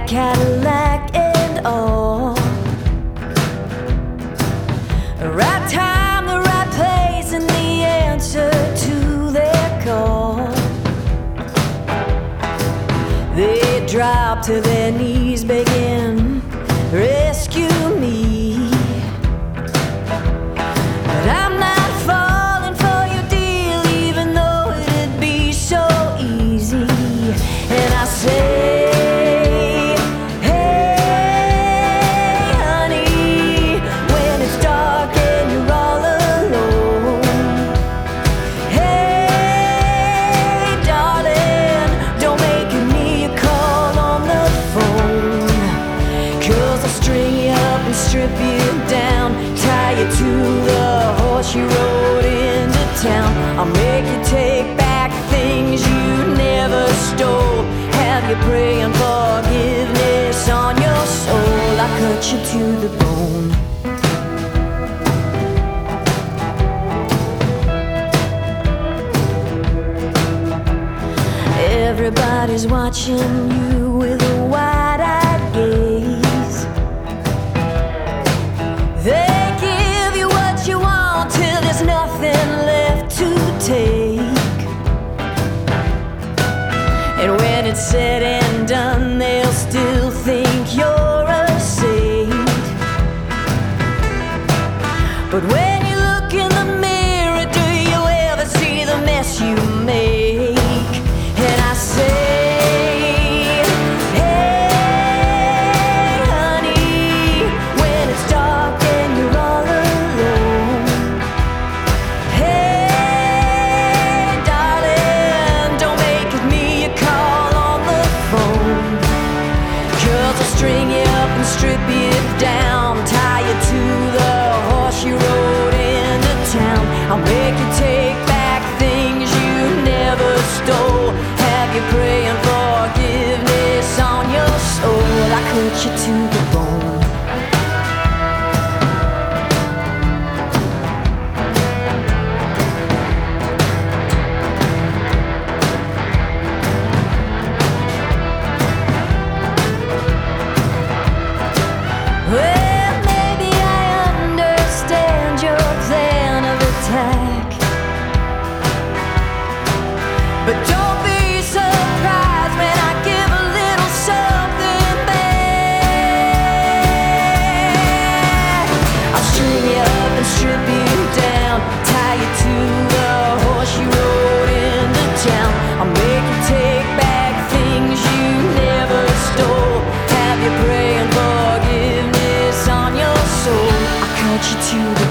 Cadillac and all. Right time, the right place, and the answer to their call. They drop to their knees, begging, rescue me. But I'm not falling for your deal, even though it'd be so easy. And I say, strip you down, tie you to the horse you rode into town. I'll make you take back things you never stole. Have you praying forgiveness on your soul. I cut you to the bone. Everybody's watching you with a wide-eyed gaze. They give you what you want till there's nothing left to take. And when it's said and done, they'll still think you're a saint. But when you look in the mirror, do you ever see the mess you make? And I say, string you up and strip you down, tie you to the horse you rode into town. I'll make you take back things you never stole. Have you praying forgiveness on your soul. I cut you to the bone. Well, maybe I understand your plan of attack, but don't be surprised when I give a little something back. I'll string you up and strip you down, tie you to the horse you rode into town. I'll make you take back things you never stole. Have you praying forgiveness on your soul. I cut you to the